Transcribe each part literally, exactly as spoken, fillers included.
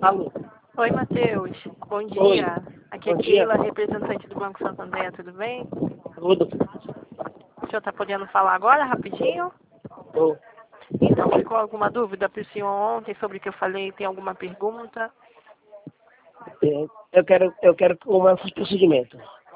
Alô? Oi, Matheus. Bom Oi. dia. Aqui é Bom dia. Keila, representante do Banco Santander, tudo bem? Tudo. O senhor está podendo falar agora, rapidinho? Tô. Então, ficou alguma dúvida para o senhor ontem sobre o que eu falei? Tem alguma pergunta? É, Eu quero, eu quero como procedimento.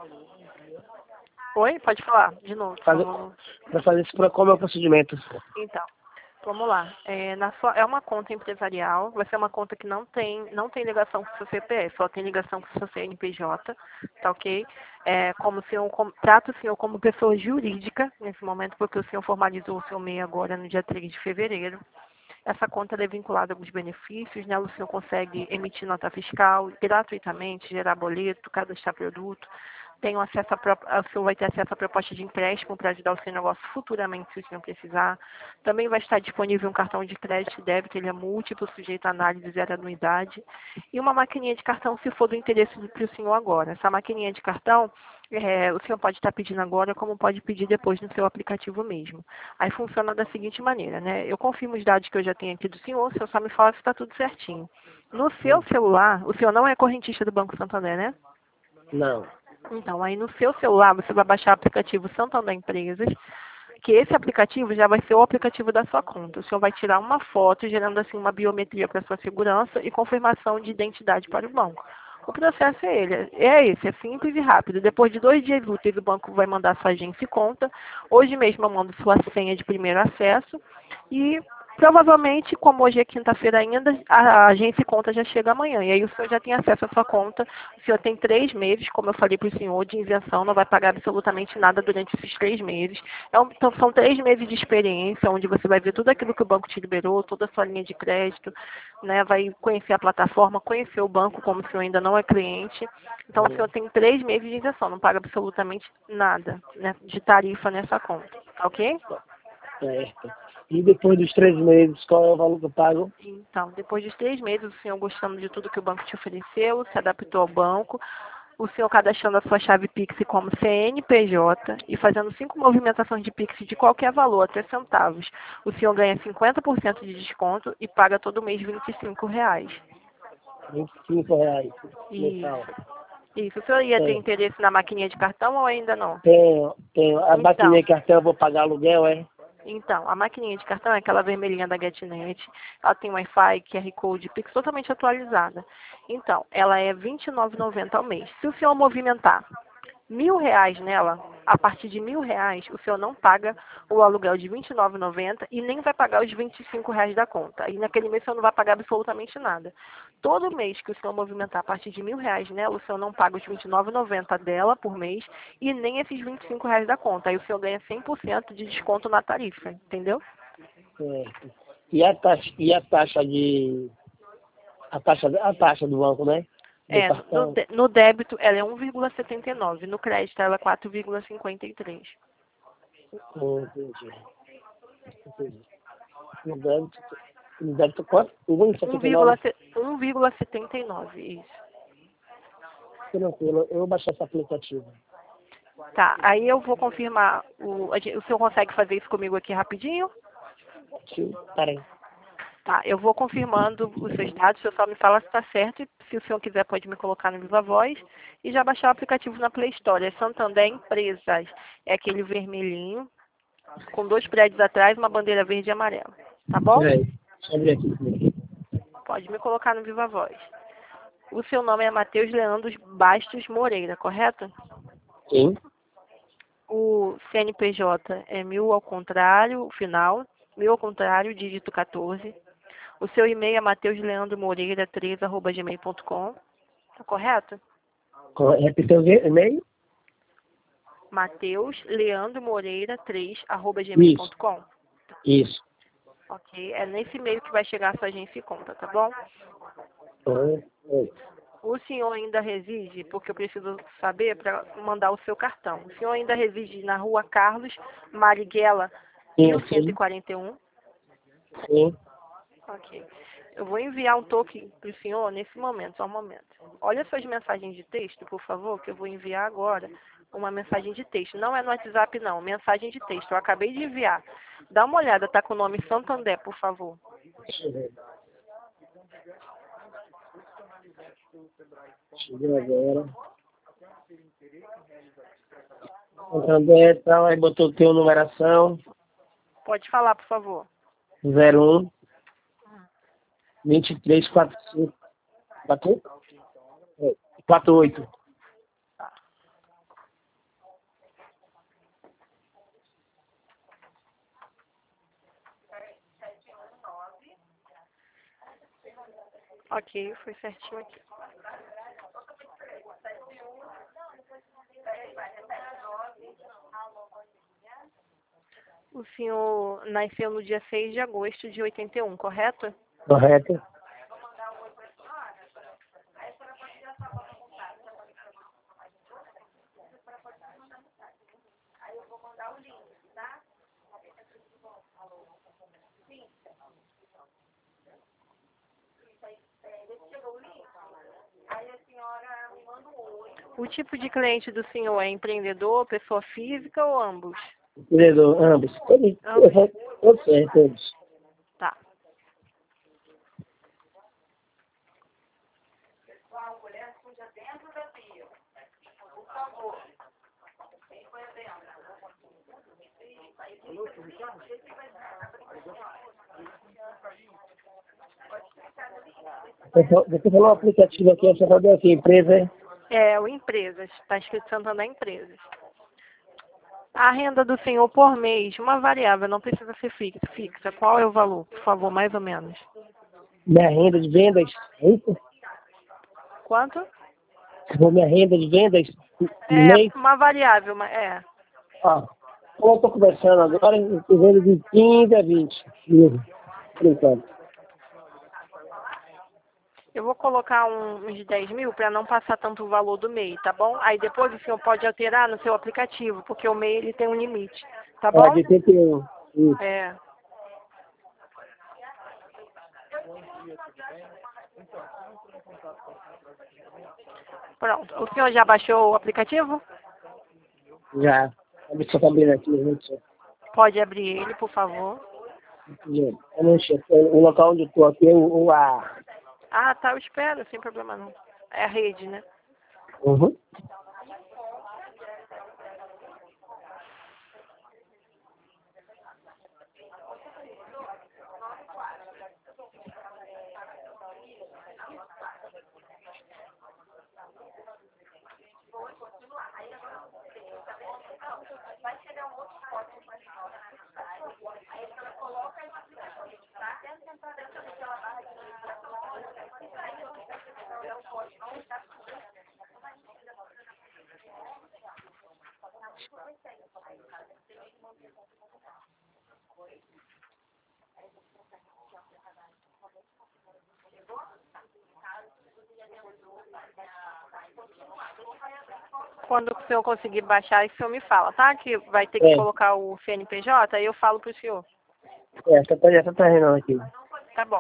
Oi? Pode falar de novo, por Fazer, favor. para fazer esse pro- como é o procedimento. Então, vamos lá. É, na sua, é uma conta empresarial, vai ser uma conta que não tem, não tem ligação com o seu C P F, só tem ligação com o seu C N P J, tá ok? É, como o senhor, como, trata o senhor como pessoa jurídica nesse momento, porque o senhor formalizou o seu M E I agora no dia três de fevereiro. Essa conta é vinculada a alguns benefícios, nela o senhor consegue emitir nota fiscal gratuitamente, gerar boleto, cadastrar produto, tem um acesso a, pró- o senhor vai ter acesso à proposta de empréstimo para ajudar o seu negócio futuramente, se o senhor precisar. Também vai estar disponível um cartão de crédito e débito, ele é múltiplo, sujeito a análise zero anuidade. E uma maquininha de cartão, se for do interesse para o senhor agora. Essa maquininha de cartão, é, o senhor pode estar pedindo agora, como pode pedir depois no seu aplicativo mesmo. Aí funciona da seguinte maneira, né? Eu confirmo os dados que eu já tenho aqui do senhor, o senhor só me fala se está tudo certinho. No seu celular, o senhor não é correntista do Banco Santander, né? Não. Então, aí no seu celular você vai baixar o aplicativo Santander Empresas, que esse aplicativo já vai ser o aplicativo da sua conta. O senhor vai tirar uma foto, gerando assim uma biometria para sua segurança e confirmação de identidade para o banco. O processo é ele, é esse, é simples e rápido. Depois de dois dias úteis, o banco vai mandar sua agência e conta. Hoje mesmo eu mando sua senha de primeiro acesso e provavelmente, como hoje é quinta-feira ainda, a agência e conta já chega amanhã. E aí o senhor já tem acesso à sua conta. O senhor tem três meses, como eu falei para o senhor, de isenção, não vai pagar absolutamente nada durante esses três meses. É um- então, são três meses de experiência, onde você vai ver tudo aquilo que o banco te liberou, toda a sua linha de crédito, né? Vai conhecer a plataforma, conhecer o banco, como o senhor ainda não é cliente. Então, o senhor tem três meses de isenção, não paga absolutamente nada, né, de tarifa nessa conta, tá ok? Certo. E depois dos três meses, qual é o valor que eu pago? Então, depois de três meses, o senhor gostando de tudo que o banco te ofereceu, se adaptou ao banco, o senhor cadastrando a sua chave Pix como C N P J e fazendo cinco movimentações de Pix de qualquer valor, até centavos, o senhor ganha cinquenta por cento de desconto e paga todo mês vinte e cinco reais. vinte e cinco reais mensal. Isso. Isso. O senhor ia ter É. interesse na maquininha de cartão ou ainda não? Tenho, tenho. A Então, maquininha de cartão eu vou pagar aluguel, é? Então, a maquininha de cartão é aquela vermelhinha da GetNet. Ela tem Wi-Fi, Q R Code, Pix totalmente atualizada. Então, ela é vinte e nove reais e noventa centavos ao mês. Se o senhor movimentar mil reais nela, a partir de mil reais, o senhor não paga o aluguel de vinte e nove reais e noventa centavos e nem vai pagar os vinte e cinco reais da conta. E naquele mês o senhor não vai pagar absolutamente nada. Todo mês que o senhor movimentar a partir de mil reais nela, o senhor não paga os vinte e nove reais e noventa centavos dela por mês e nem esses vinte e cinco reais da conta. Aí o senhor ganha cem por cento de desconto na tarifa, entendeu? Certo. E a taxa, e a taxa de. A taxa, a taxa do banco, né? Do É, no, cartão. dé- no débito ela é um vírgula setenta e nove, no crédito ela é quatro vírgula cinquenta e três. Hum, Entendi. Entendi. No débito, no débito quanto? um vírgula setenta e nove. um vírgula setenta e nove, isso. Tranquilo, eu vou baixar esse aplicativo. Tá, aí eu vou confirmar, o, a gen- o senhor consegue fazer isso comigo aqui rapidinho? Tio, peraí. Tá, eu vou confirmando os seus dados, o senhor só me fala se está certo, e se o senhor quiser pode me colocar no Viva Voz e já baixar o aplicativo na Play Store. É Santander Empresas, é aquele vermelhinho, com dois prédios atrás, uma bandeira verde e amarela, tá bom? Peraí, deixa eu abrir aqui comigo. Pode me colocar no Viva Voz. O seu nome é Matheus Leandros Bastos Moreira, correto? Sim, O C N P J é mil ao contrário, o final, mil ao contrário, dígito quatorze. O seu e-mail é mateusleandromoreira três arroba gmail ponto com. Tá correto? Co- repita o e-mail? Mateus Leandro Moreira três arroba gmail Isso, ponto com. isso. Ok? É nesse e-mail que vai chegar a sua agência e conta, tá bom? Oi, oi. O senhor ainda reside, porque eu preciso saber para mandar o seu cartão. O senhor ainda reside na rua Carlos Marighella, Sim, mil cento e sim, quarenta e um. sim. Ok. Eu vou enviar um toque para o senhor nesse momento, só um momento. Olha suas mensagens de texto, por favor, que eu vou enviar agora uma mensagem de texto. Não é no WhatsApp, não. Mensagem de texto. Eu acabei de enviar. Dá uma olhada, tá com o nome Santander, por favor. Deixa eu ver. Chegou agora. Santander, então, aí botou o teu numeração. Pode falar, por favor. zero um, vinte e três, quarenta e cinco. Bateu? É, quarenta e oito. Ok, foi certinho aqui. O senhor nasceu no dia seis de agosto de oitenta e um, correto? Correto. O tipo de cliente do senhor é empreendedor, pessoa física ou ambos? Empreendedor, ambos. Todos, Ambos. todos certo, todos. Tá. Você falou o aplicativo aqui, você falou aqui, empresa, É, o Empresas. Está escrito Santander Empresas. A renda do senhor por mês, uma variável, não precisa ser fixa. fixa. Qual é o valor, por favor, mais ou menos? minha renda de vendas, é isso? Quanto? Se for minha renda de vendas, no É, mês, uma variável, mas é. ó, como eu estou conversando agora, eu estou vendo de quinze a vinte mil, por enquanto. Eu vou colocar um, uns dez mil para não passar tanto o valor do M E I, tá bom? Aí depois o senhor pode alterar no seu aplicativo, porque o M E I ele tem um limite, tá É, bom? de oitenta e um. Isso. É. Pronto. O senhor já baixou o aplicativo? Já. Deixa eu abrir aqui, gente. Pode abrir ele, por favor. Eu não sei, o local onde eu estou aqui, o, o a... Ah, tá, eu espero, sem problema não. É a rede, né? Uhum. Quando o senhor conseguir baixar, o senhor me fala, tá? Que vai ter que É, colocar o C N P J, aí eu falo pro senhor. é, essa tá, essa tá rendendo aqui. Tá bom.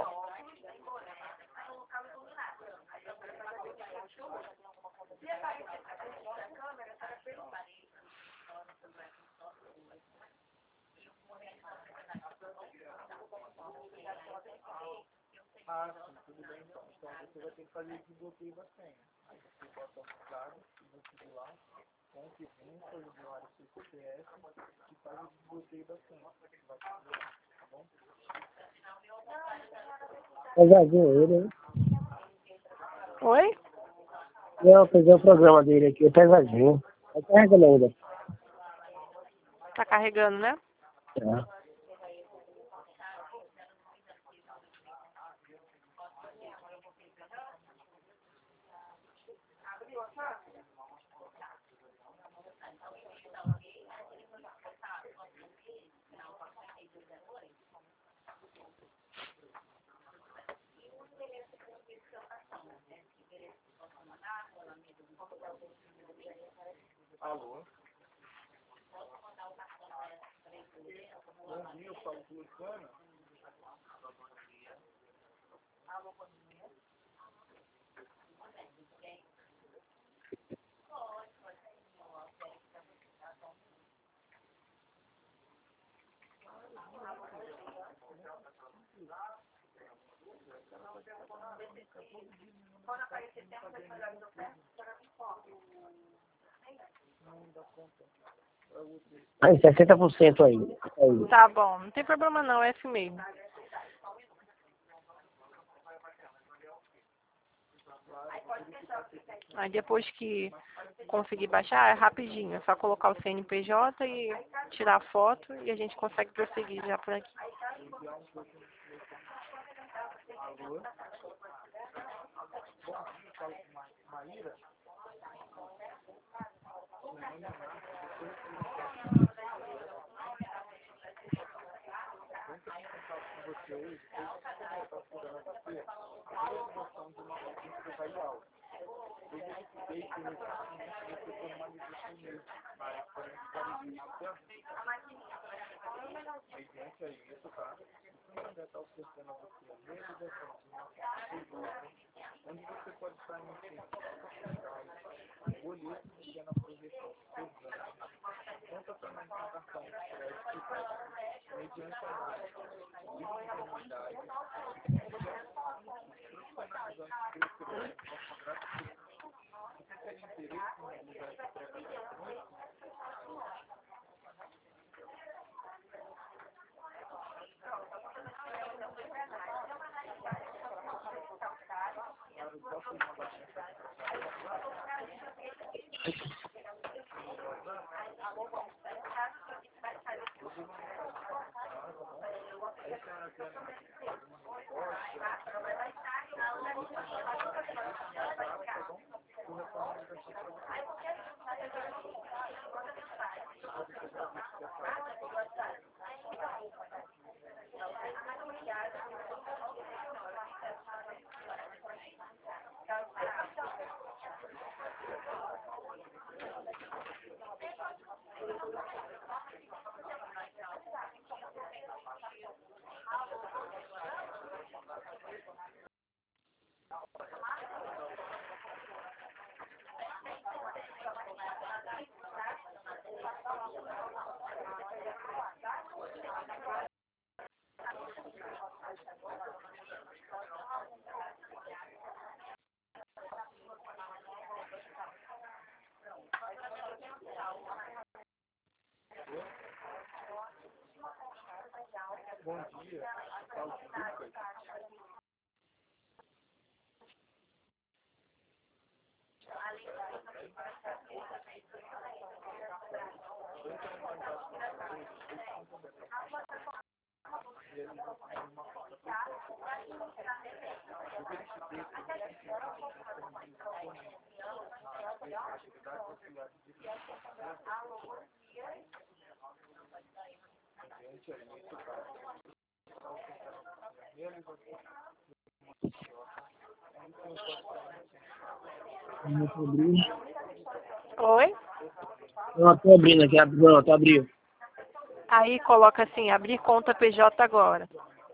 Pesadinho ele, né? Oi? Não, fazer o programa dele aqui, é pesadinho. Tá carregando ainda. Tá carregando, né? Tá. Aí, sessenta por cento aí. aí. Tá bom, não tem problema não, é esse mesmo. Aí depois que conseguir baixar, é rapidinho. É só colocar o C N P J e tirar a foto e a gente consegue prosseguir já por aqui. Eu tô abrindo. Oi? Eu tô abrindo aqui, não, tô abrindo. Aí coloca assim, abrir conta P J agora.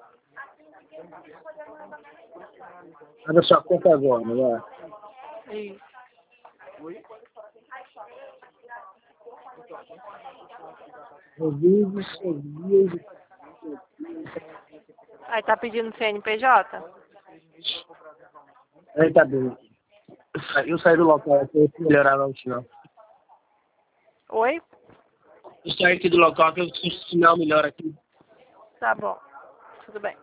Abre sua conta agora, vai. Isso. Rodrigues, Rodrigues. Aí tá pedindo C N P J? Aí tá bem. Eu saí do local aqui, eu preciso melhorar não, sinal. Oi? Eu saí aqui do local que eu preciso sinal melhor aqui. Tá bom. Tudo bem.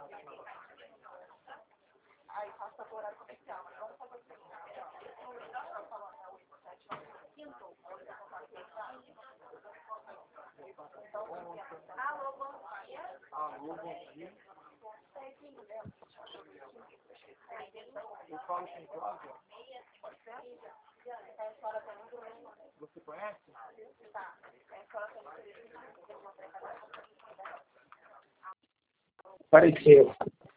Apareceu.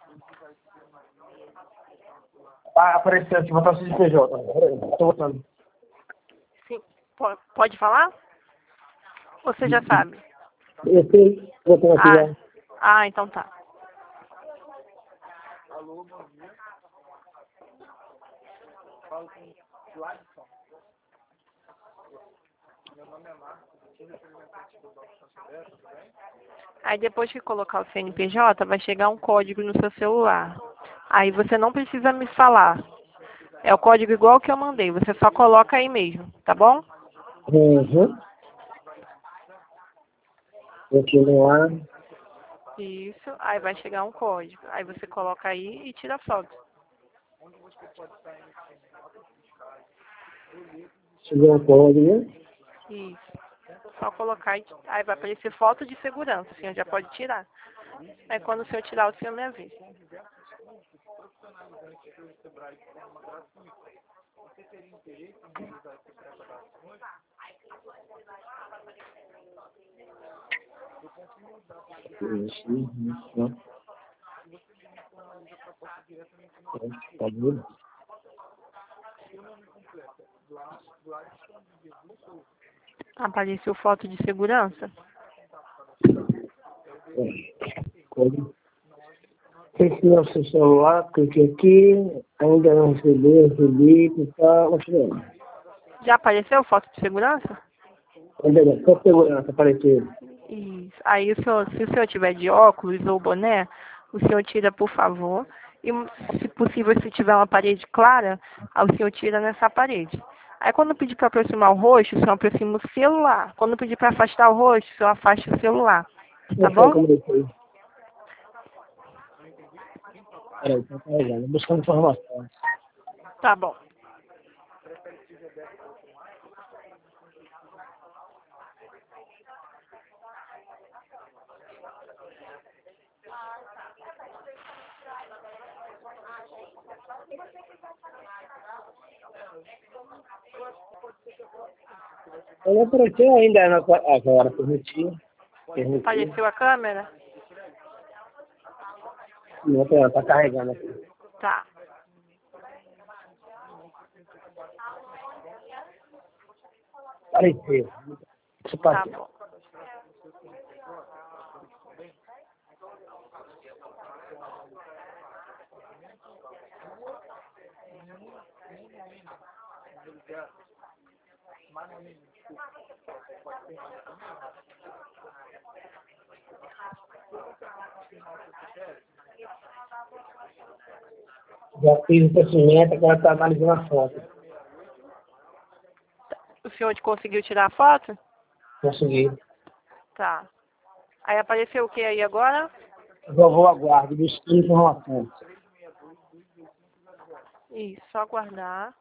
Ah, apareceu aqui, botar o C P J. Peraí, tô botando. Sim. Po- Pode falar? Ou você já sabe? Eu sei, botando aqui Ah, já. ah, então tá. Aí depois que colocar o C N P J, vai chegar um código no seu celular. Aí você não precisa me falar. É o código igual que eu mandei. Você só coloca aí mesmo, tá bom? Uhum. Continuar. Isso, aí vai chegar um código. Aí você coloca aí e tira a foto. Chegou um código. Isso. Só colocar e aí vai aparecer foto de segurança. O senhor já pode tirar. Aí quando o senhor tirar, o senhor me avisa. Isso, isso. Tá vendo? Apareceu foto de segurança? É. Código. Esse é o seu celular, clique aqui, ainda não recebi, recebi, está mostrando. Já apareceu foto de segurança? Ainda não, só segurança apareceu. Isso. Aí o senhor, se o senhor tiver de óculos ou boné, o senhor tira, por favor. E, se possível, se tiver uma parede clara, aí o senhor tira nessa parede. Aí quando pedir para aproximar o rosto, o senhor aproxima o celular. Quando pedir para afastar o rosto, o senhor afasta o celular. Tá Não sei bom? como ele fez. Peraí, tá carregando, buscando informação. Tá bom. Ele apareceu ainda na, agora, permitiu. Permitiu. Apareceu a câmera? Não, ela tá carregando aqui. Tá. Apareceu. Isso Tá passou. bom. Já fiz o procedimento, agora está analisando a foto. O senhor conseguiu tirar a foto? Consegui. Tá. Aí apareceu o que aí agora? Agora vou aguardo, buscando informação. Isso, só aguardar.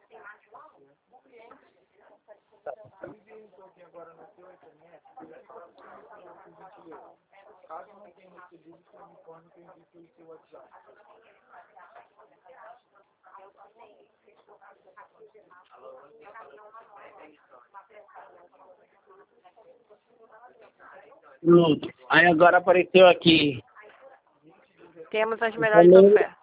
Pronto. Aí agora apareceu aqui. Temos as melhores Primeiro, ofertas.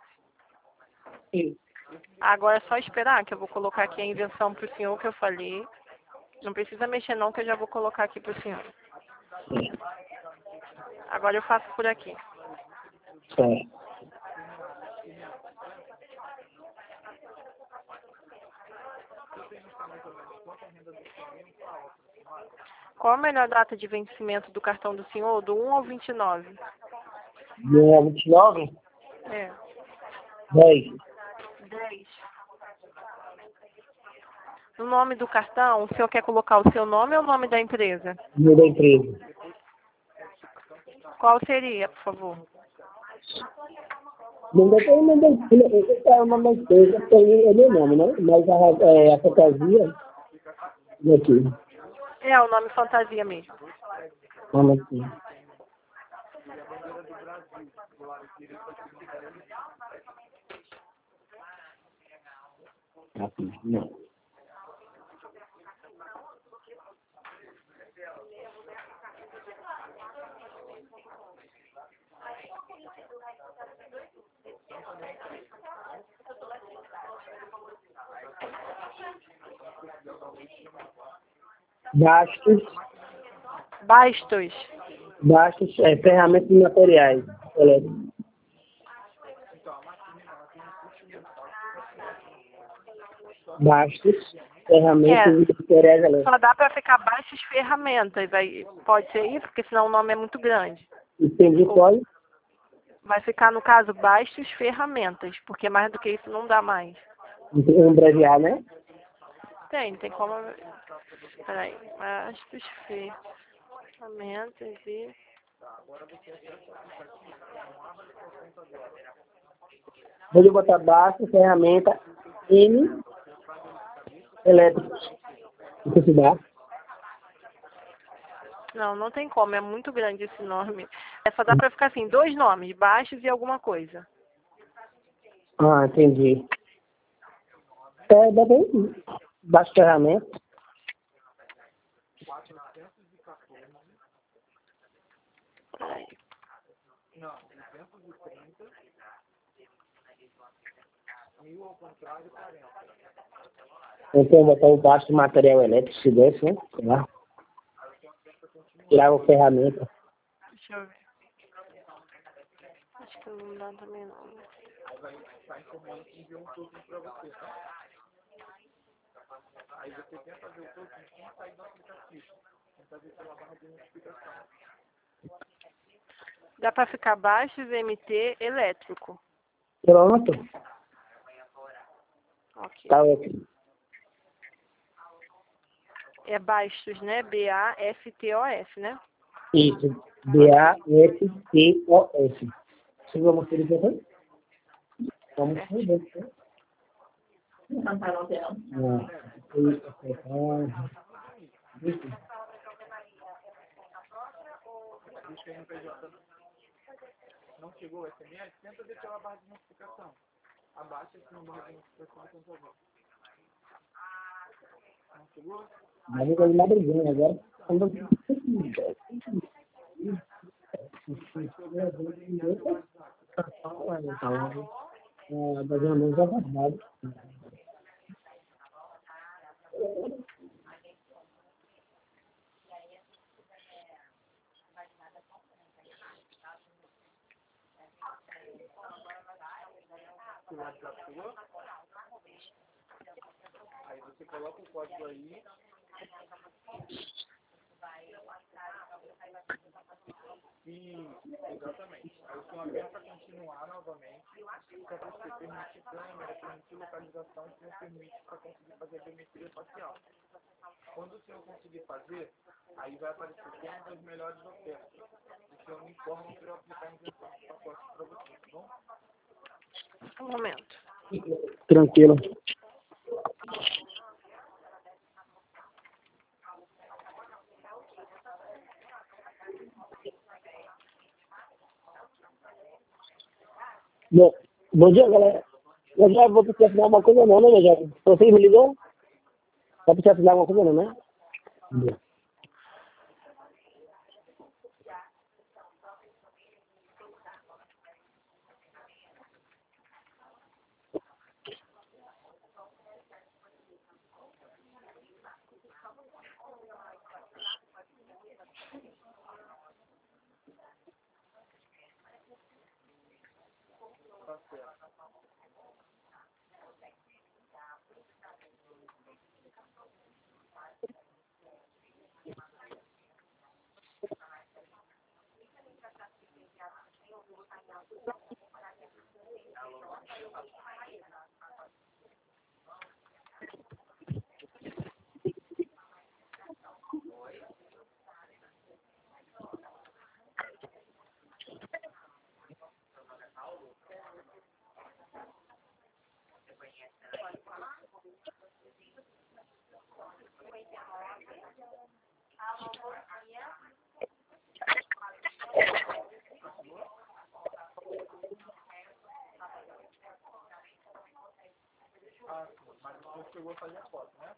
Agora é só esperar que eu vou colocar aqui a invenção pro senhor que eu falei. Não precisa mexer não que eu já vou colocar aqui pro senhor. Agora eu faço por aqui. certo. Qual a melhor data de vencimento do cartão do senhor? Do um ao vinte e nove? Dia vinte e nove? É. dez. dez. No nome do cartão, o senhor quer colocar o seu nome ou o nome da empresa? Dia da empresa. Qual seria, por favor? Não dá para mandar o nome da empresa, tem é meu nome, né? Mas a, é, a fantasia daqui. É o nome fantasia mesmo. Vamos aqui. Aqui, não. Gastos, Bastos. gastos, é, ferramentas e materiais. Olha, gastos, ferramentas É, e materiais elétricos. só dá para ficar baixas ferramentas. Aí pode ser isso, porque senão o nome é muito grande. Entendi qual? Vai ficar, no caso, bastos ferramentas, porque mais do que isso não dá mais. Um breviar, né? Tem, tem como... Peraí. Bastos ferramentas e Vou botar baixo, ferramenta M elétricos. Não sei se dá. Não, não tem como, é muito grande esse nome. É só dá pra ficar assim, dois nomes, baixos e alguma coisa. Ah, entendi. É, dá bem. Baixo ferramenta. Peraí. Então, botar o baixo do material elétrico, se desse, né? Sei lá. Tirar a ferramenta. Deixa eu ver. Acho que não dá também não. Né? Dá pra ficar baixo V M T elétrico. Pronto. Ok. Tá ótimo. É baixos, né? B A S T O S, né? Isso. B A S T O S. Você vai mostrar isso aqui? Vamos ver. Não. Isso. Não chegou o S M S, tenta ver pela barra de notificação. Abaixa esse número de notificação e tenta ver. Não chegou? Vamos fazer uma briguinha agora. Vamos ver. Ah, fazer uma mesa guardada. Aí você coloca o código aí. Isso, exatamente. Aí o senhor aperta continuar novamente para você permitir câmera, permitir localização e não permite para conseguir fazer a biometria facial. Quando o senhor conseguir fazer, aí vai aparecer uma das melhores ofertas. O senhor me informa para eu aplicar a injeção de pacote para você, tá bom? Um momento. Tranquilo. Bom, bom dia, galera. Eu já vou precisar assinar alguma coisa não, né, meu jovem? Você me ligou? Vai precisar assinar alguma coisa não, né? Bom dia. Ah, sim. Mas o senhor chegou a fazer a foto, né?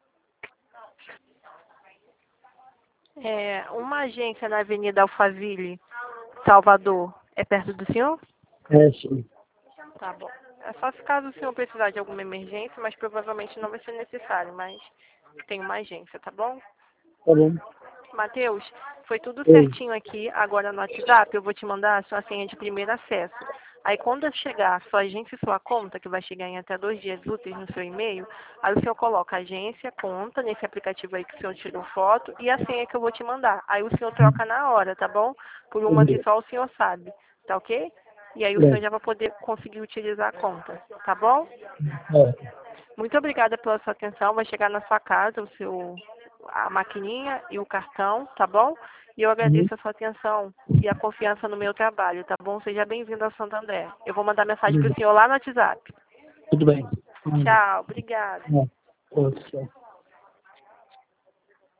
É, uma agência na Avenida Alphaville, Salvador, é perto do senhor? É, sim. Tá bom. É só se caso o senhor precisar de alguma emergência, mas provavelmente não vai ser necessário, mas tem uma agência, tá bom? Tá bom. Matheus, foi tudo Oi. certinho aqui. Agora no WhatsApp eu vou te mandar a sua senha de primeiro acesso. Aí quando chegar a sua agência e sua conta, que vai chegar em até dois dias úteis no seu e-mail, aí o senhor coloca agência, conta, nesse aplicativo aí que o senhor tirou foto, e a senha que eu vou te mandar. Aí o senhor troca na hora, tá bom? Por uma que só o senhor sabe, tá ok? E aí o senhor já vai poder conseguir utilizar a conta, tá bom? É. Muito obrigada pela sua atenção. Vai chegar na sua casa o seu, a maquininha e o cartão, tá bom? E eu agradeço a sua atenção e a confiança no meu trabalho, tá bom? Seja bem-vindo ao Santander. Eu vou mandar mensagem pro senhor lá no WhatsApp. Tudo bem. Tchau, obrigada. É. Outro, tchau.